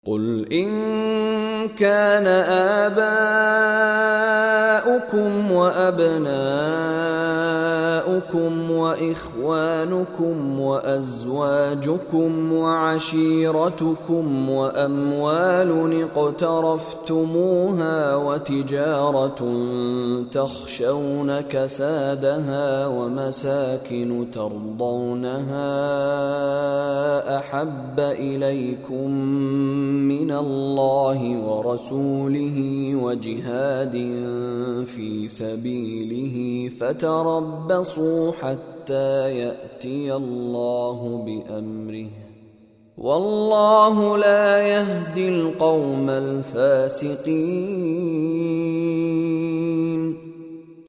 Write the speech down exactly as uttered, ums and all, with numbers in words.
قل إن كان آباؤكم وأبناؤكم وإخوانكم وأزواجكم وعشيرتكم وأموال اقترفتموها وتجارة تخشون كسادها ومساكن ترضونها أحب إليكم من الله ورسوله وجهاد في سبيله فتربصوا حتى يأتي الله بأمره والله لا يهدي القوم الفاسقين.